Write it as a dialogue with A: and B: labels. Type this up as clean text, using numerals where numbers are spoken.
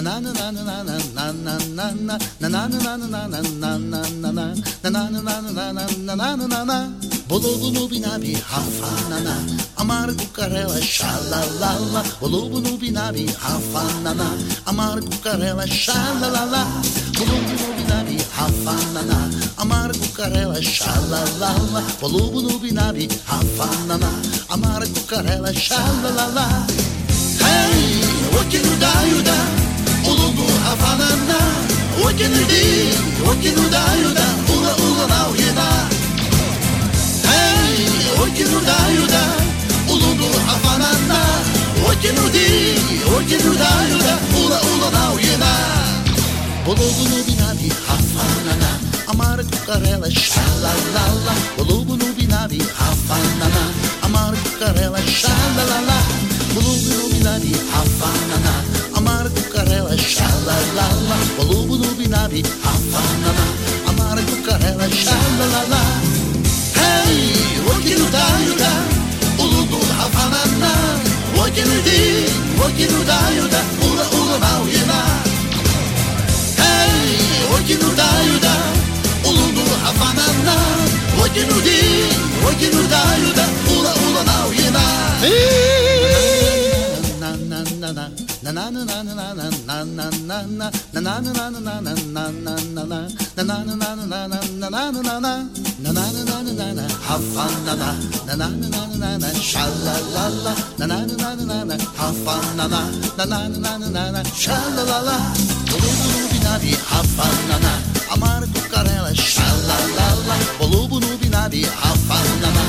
A: Bolobo no binabi, hafanana, amargo carela, xalalala. Bolobo no binabi, hafanana, amargo carela, xalalala. Bolobo no binabi, hafanana, amargo carela, xalalala. Bolobo no binabi, hafanana, amargo carela, xalalala. Hey, what can you da, bolobo hafanana. What can you da, ula ula na uyena. Okinudayuda, uludu hafanana. Okinudayuda, ula ula na uyena. Bolobo no binabi, hafanana, amargo carela, xalalala. Bolobo no binabi, hafanana, amargo carela, xalalala. Bolobo no binabi, hafanana, amargo carela, xalalala. Bolobo no binabi, hafanana, amargo carela, xalalala. Hey, okinudayuda, uludu hafanana. Okinudayuda, ula ula na uyena. Hey, okinudayuda, uludu hafanana. Okinudayuda, ula ula na uyena. Hafanana, shalalala, hafanana, shalalala. Bolobo no binabi, hafanana, amargo carela, shalalala. Bolobo no binabi, hafanana,